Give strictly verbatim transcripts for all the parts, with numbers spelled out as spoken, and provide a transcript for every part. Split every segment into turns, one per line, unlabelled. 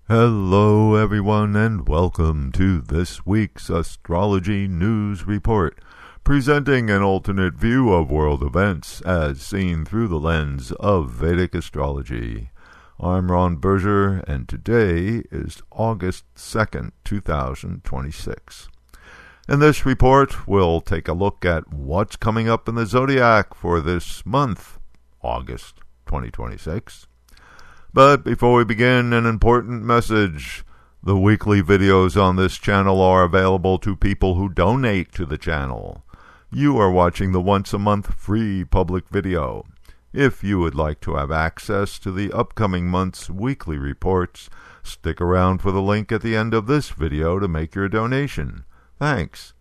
Hello everyone and welcome to this week's Astrology News Report, presenting an alternate view of world events as seen through the lens of Vedic astrology. I'm Ron Berger and today is August second, two thousand twenty-six. In this report, we'll take a look at what's coming up in the zodiac for this month, August twenty twenty-six. But before we begin, an important message. The weekly videos on this channel are available to people who donate to the channel. You are watching the once-a-month free public video. If you would like to have access to the upcoming month's weekly reports, stick around for the link at the end of this video to make your donation. Thanks.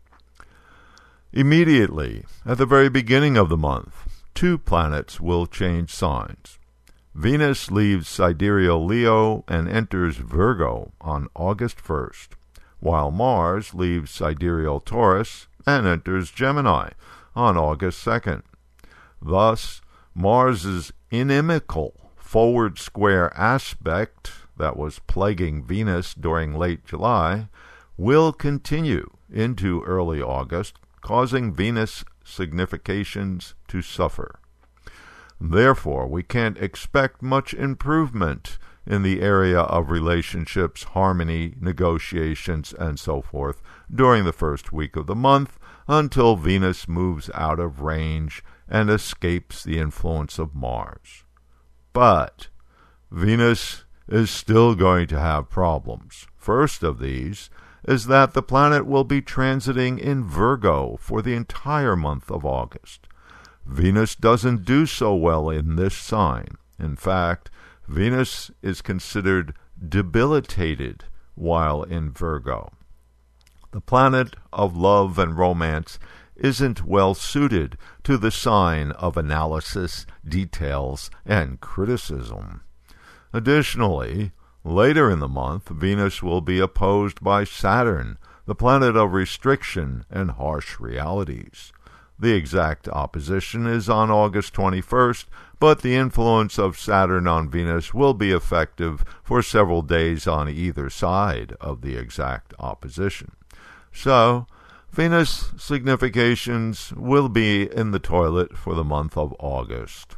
Immediately, at the very beginning of the month, two planets will change signs. Venus leaves sidereal Leo and enters Virgo on August first, while Mars leaves sidereal Taurus and enters Gemini on August second. Thus, Mars's inimical forward square aspect that was plaguing Venus during late July will continue into early August, causing Venus significations to suffer. Therefore, we can't expect much improvement in the area of relationships, harmony, negotiations, and so forth during the first week of the month until Venus moves out of range and escapes the influence of Mars. But Venus is still going to have problems. First of these is that the planet will be transiting in Virgo for the entire month of August. Venus doesn't do so well in this sign. In fact, Venus is considered debilitated while in Virgo. The planet of love and romance isn't well suited to the sign of analysis, details, and criticism. Additionally, later in the month, Venus will be opposed by Saturn, the planet of restriction and harsh realities. The exact opposition is on August twenty-first, but the influence of Saturn on Venus will be effective for several days on either side of the exact opposition. So, Venus significations will be in the toilet for the month of August.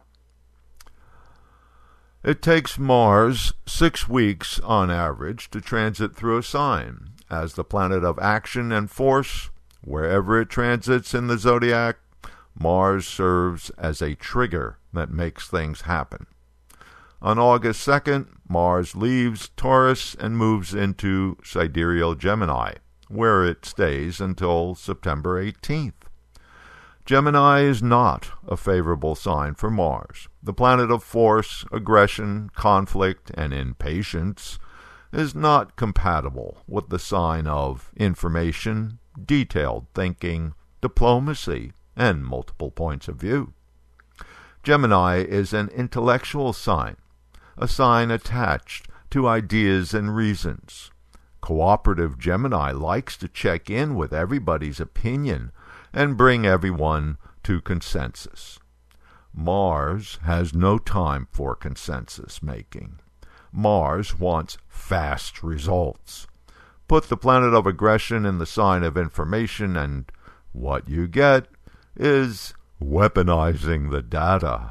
It takes Mars six weeks on average to transit through a sign. As the planet of action and force, wherever it transits in the zodiac, Mars serves as a trigger that makes things happen. On August second, Mars leaves Taurus and moves into sidereal Gemini, where it stays until September eighteenth. Gemini is not a favorable sign for Mars. The planet of force, aggression, conflict, and impatience is not compatible with the sign of information, detailed thinking, diplomacy, and multiple points of view. Gemini is an intellectual sign, a sign attached to ideas and reasons. Cooperative Gemini likes to check in with everybody's opinion and bring everyone to consensus. Mars has no time for consensus making. Mars wants fast results. Put the planet of aggression in the sign of information, and what you get is weaponizing the data.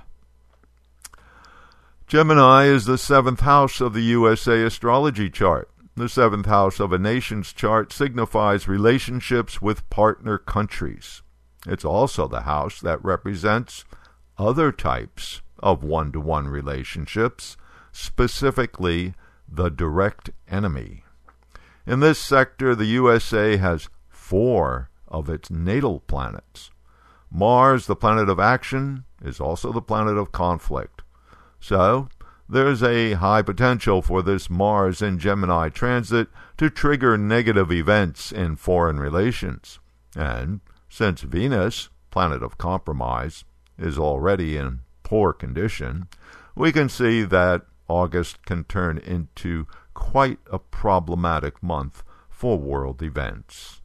Gemini is the seventh house of the U S A astrology chart. The seventh house of a nation's chart signifies relationships with partner countries. It's also the house that represents other types of one-to-one relationships, specifically the direct enemy. In this sector, the U S A has four of its natal planets. Mars, the planet of action, is also the planet of conflict. So, there's a high potential for this Mars in Gemini transit to trigger negative events in foreign relations. And since Venus, planet of compromise, is already in poor condition, we can see that August can turn into quite a problematic month for world events.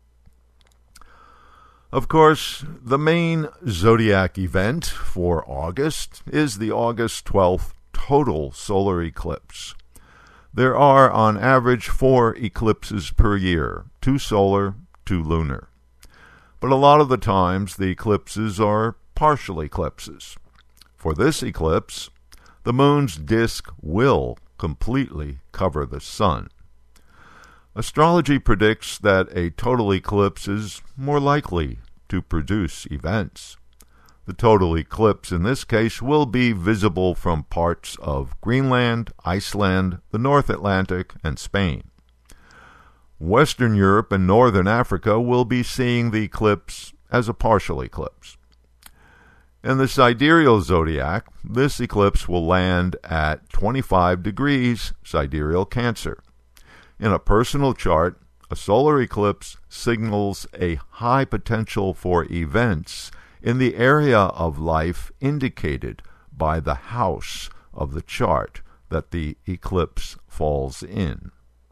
Of course, the main zodiac event for August is the August twelfth total solar eclipse. There are, on average, four eclipses per year, two solar, two lunar. But a lot of the times, the eclipses are partial eclipses. For this eclipse, the moon's disk will completely cover the sun. Astrology predicts that a total eclipse is more likely to produce events. The total eclipse in this case will be visible from parts of Greenland, Iceland, the North Atlantic, and Spain. Western Europe and Northern Africa will be seeing the eclipse as a partial eclipse. In the sidereal zodiac, this eclipse will land at twenty-five degrees sidereal Cancer. In a personal chart, a solar eclipse signals a high potential for events in the area of life indicated by the house of the chart that the eclipse falls in.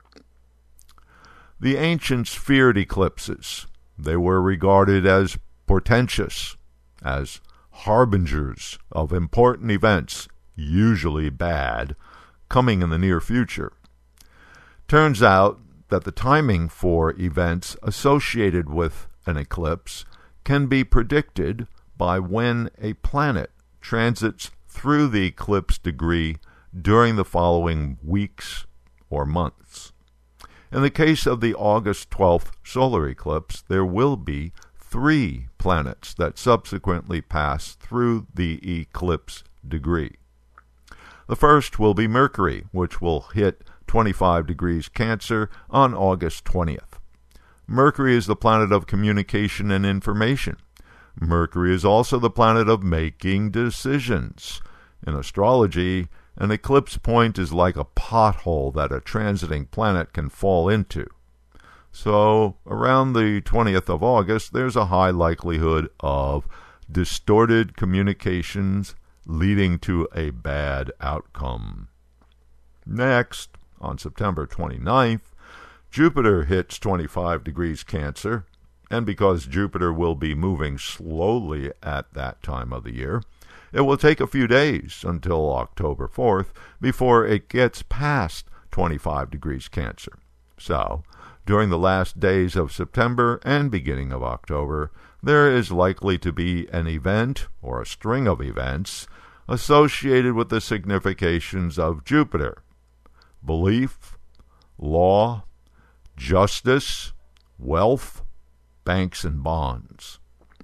The ancients feared eclipses. They were regarded as portentous, as harbingers of important events, usually bad, coming in the near future. Turns out that the timing for events associated with an eclipse can be predicted by when a planet transits through the eclipse degree during the following weeks or months. In the case of the August twelfth solar eclipse, there will be three planets that subsequently pass through the eclipse degree. The first will be Mercury, which will hit twenty-five degrees Cancer on August twentieth. Mercury is the planet of communication and information. Mercury is also the planet of making decisions. In astrology, an eclipse point is like a pothole that a transiting planet can fall into. So, around the twentieth of August, there's a high likelihood of distorted communications leading to a bad outcome. Next, on September twenty-ninth, Jupiter hits twenty-five degrees Cancer, and because Jupiter will be moving slowly at that time of the year, it will take a few days until October fourth before it gets past twenty-five degrees Cancer. So, during the last days of September and beginning of October, there is likely to be an event or a string of events associated with the significations of Jupiter: belief, law, justice, wealth, banks and bonds.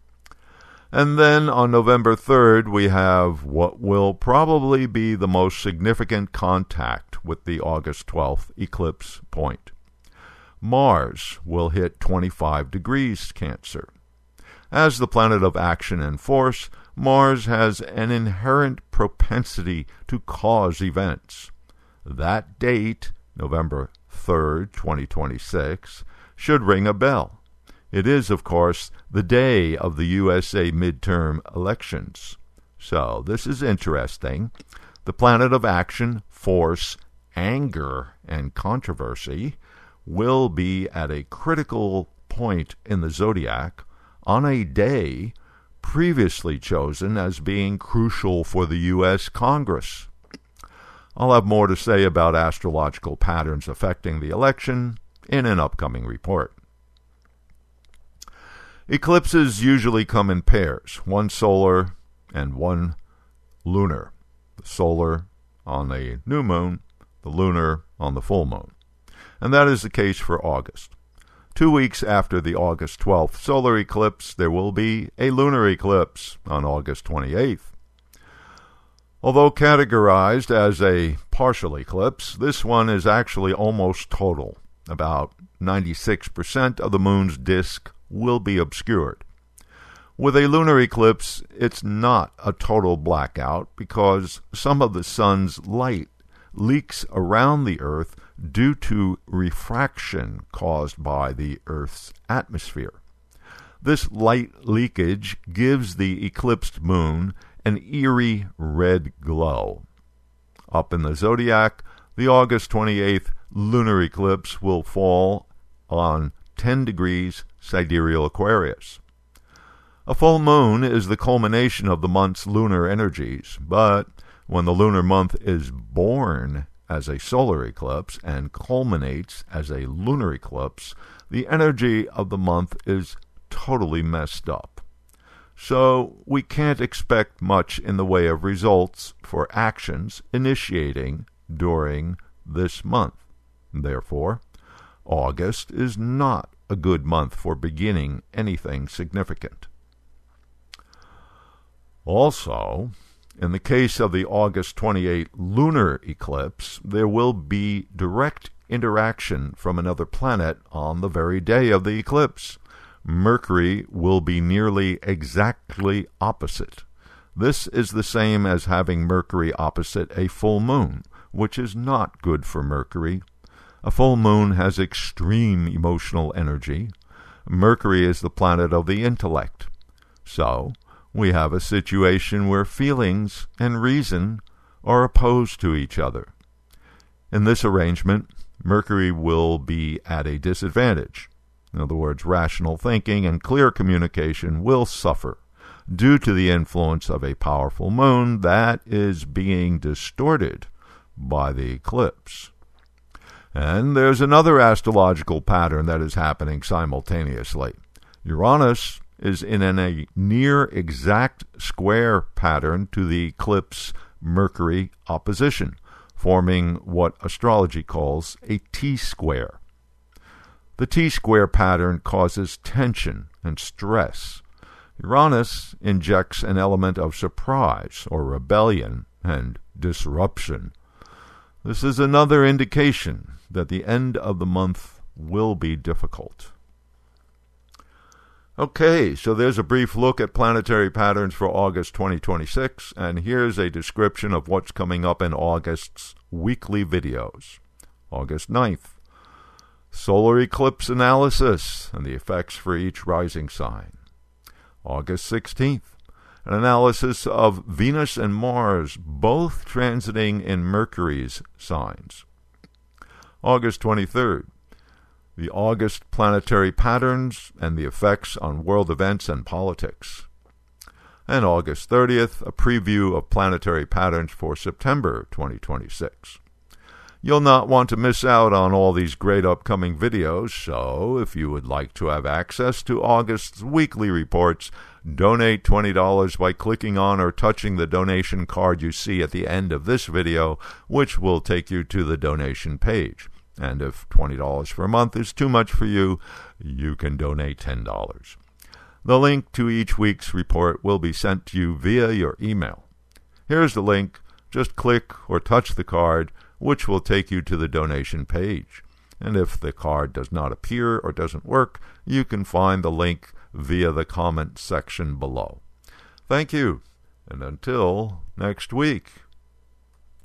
And then on November third, we have what will probably be the most significant contact with the August twelfth eclipse point. Mars will hit twenty-five degrees Cancer. As the planet of action and force, Mars has an inherent propensity to cause events. That date, November third, twenty twenty-six, should ring a bell. It is, of course, the day of the U S A midterm elections. So, this is interesting. The planet of action, force, anger, and controversy will be at a critical point in the zodiac on a day previously chosen as being crucial for the U S Congress. I'll have more to say about astrological patterns affecting the election in an upcoming report. Eclipses usually come in pairs, one solar and one lunar. The solar on a new moon, the lunar on the full moon. And that is the case for August. Two weeks after the August twelfth solar eclipse, there will be a lunar eclipse on August twenty-eighth. Although categorized as a partial eclipse, this one is actually almost total. About ninety-six percent of the moon's disk will be obscured. With a lunar eclipse, it's not a total blackout because some of the sun's light leaks around the Earth due to refraction caused by the Earth's atmosphere. This light leakage gives the eclipsed moon an eerie red glow. Up in the zodiac, the August twenty-eighth lunar eclipse will fall on ten degrees sidereal Aquarius. A full moon is the culmination of the month's lunar energies, but when the lunar month is born as a solar eclipse and culminates as a lunar eclipse, the energy of the month is totally messed up. So we can't expect much in the way of results for actions initiating during this month. Therefore, August is not a good month for beginning anything significant. Also, in the case of the August twenty-eighth lunar eclipse, there will be direct interaction from another planet on the very day of the eclipse. Mercury will be nearly exactly opposite. This is the same as having Mercury opposite a full moon, which is not good for Mercury. A full moon has extreme emotional energy. Mercury is the planet of the intellect. So, we have a situation where feelings and reason are opposed to each other. In this arrangement, Mercury will be at a disadvantage. In other words, rational thinking and clear communication will suffer due to the influence of a powerful moon that is being distorted by the eclipse. And there's another astrological pattern that is happening simultaneously. Uranus is in a near exact square pattern to the eclipse Mercury opposition, forming what astrology calls a T-square. The T-square pattern causes tension and stress. Uranus injects an element of surprise or rebellion and disruption. This is another indication that the end of the month will be difficult. Okay, so there's a brief look at planetary patterns for August twenty twenty-six, and here's a description of what's coming up in August's weekly videos. August ninth, solar eclipse analysis and the effects for each rising sign. August sixteenth, an analysis of Venus and Mars, both transiting in Mercury's signs. August twenty-third, the August planetary patterns and the effects on world events and politics. And August thirtieth, a preview of planetary patterns for September twenty twenty-six. You'll not want to miss out on all these great upcoming videos, so if you would like to have access to August's weekly reports, donate twenty dollars by clicking on or touching the donation card you see at the end of this video, which will take you to the donation page. And if twenty dollars per month is too much for you, you can donate ten dollars. The link to each week's report will be sent to you via your email. Here's the link. Just click or touch the card, which will take you to the donation page. And if the card does not appear or doesn't work, you can find the link via the comment section below. Thank you, and until next week.